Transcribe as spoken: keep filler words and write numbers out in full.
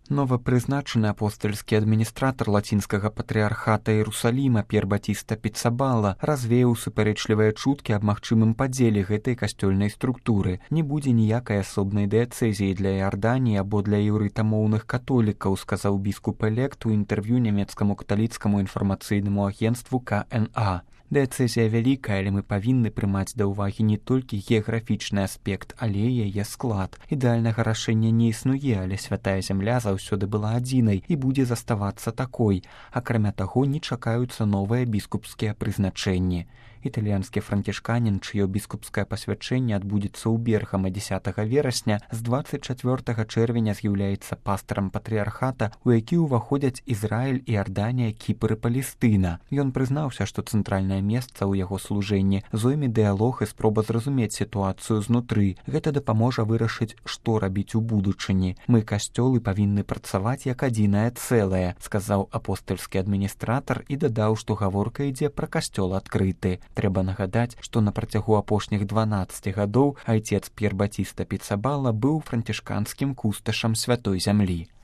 Новапрызначаны апостальскі адміністратар лацінскага патрыархата Іерусаліма П'ер Батіста Піцабала развеяў супярэчлівыя чуткі аб магчымым падзеле гэтай касцёльнай структуры. Не будзе ніякай асобнай дыяцэзіі для Іарданіі або для еўрытамоўных католікаў, сказаў біскуп-элект у інтэрв'ю нямецкаму каталіцкаму інфармацыйнаму агенцтву Ка Эн А. Дыяцэзія вялікая, але мы павінны прымаць да ўвагі не толькі геаграфічны аспект, але і яе склад. Ідэальнага рашэння не існуе, але святая зямля заўсёды была адзінай і будзе заставацца такой. Акрамя таго, не чакаюцца новыя біскупскія прызначэнні. Італьянскі францішканін, чыё біскупскае пасвячэнне адбудзецца ў Бергама дзесятага верасня, з дваццаць чацвёртага чэрвеня з'яўляецца пастарам патрыархата, у які ўваходзяць Ізраіль, Іарданія, Кіпр і Палестына. Ён прызнаўся, што цэнтральнае месца ў яго служэнні зойме дыялог і спроба зразумець сітуацыю знутры. Гэта дапаможа вырашыць, што рабіць у будучыні. Мы, касцёлы, павінны працаваць як адзінае цэлае, сказаў апостальскі адміністратар і дадаў, што гаворка ідзе пра касцёл адкрыты. Трэба нагадаць, што на працягу апошніх дванаццаці гадоў айцец П'ер Батіста Піцабала быў францішканскім кусташам святой зямлі.